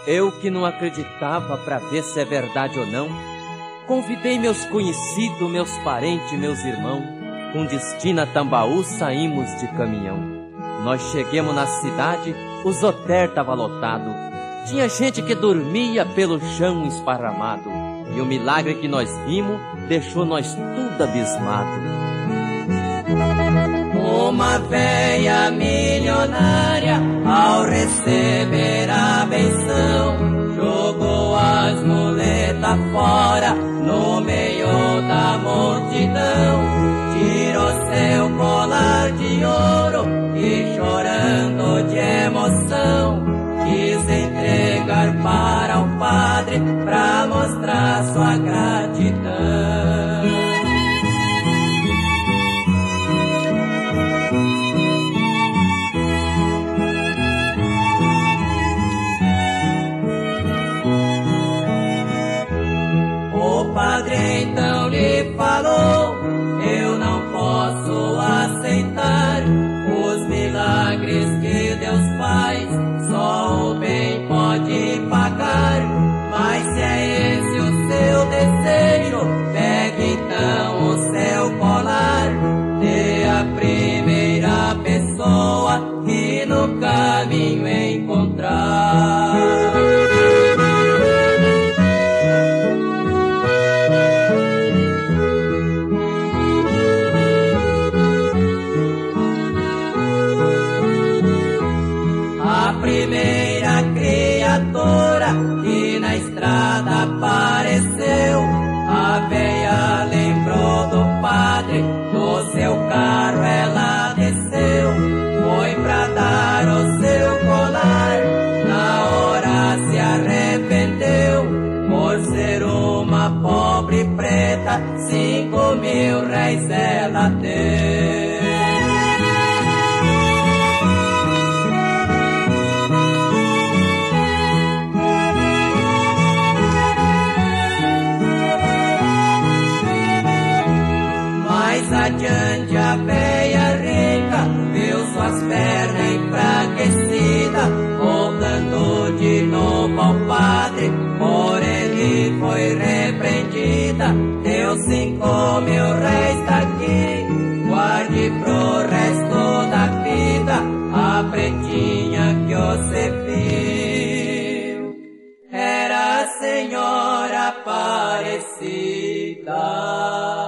Eu que não acreditava pra ver se é verdade ou não, convidei meus conhecidos, meus parentes, meus irmãos. Com destino a Tambaú saímos de caminhão. Nós chegamos na cidade, os hotéis tava lotado. Tinha gente que dormia pelo chão esparramado. E o milagre que nós vimos deixou nós tudo abismado. Uma véia milionária, ao receber a benção, jogou as muletas fora, no meio da multidão. Tirou seu colar de ouro e, chorando de emoção, quis entregar para o padre pra mostrar sua gratidão. O padre então lhe falou: eu não posso aceitar os milagres que Deus faz, só o bem pode pagar. Mas se é esse o seu desejo, pegue então o seu colar, dê a primeira pessoa que no caminho encontrar. Primeira criatura que na estrada apareceu, a véia lembrou do padre, do seu carro ela desceu, foi pra dar o seu colar, na hora se arrependeu, por ser uma pobre preta, 5.000 réis ela deu. Adiante a véia rica viu suas pernas enfraquecidas, voltando de novo ao padre, por ele foi repreendida. Deu 5.000 réis daqui, guarde pro resto da vida a pretinha que você viu. Era a Senhora Aparecida.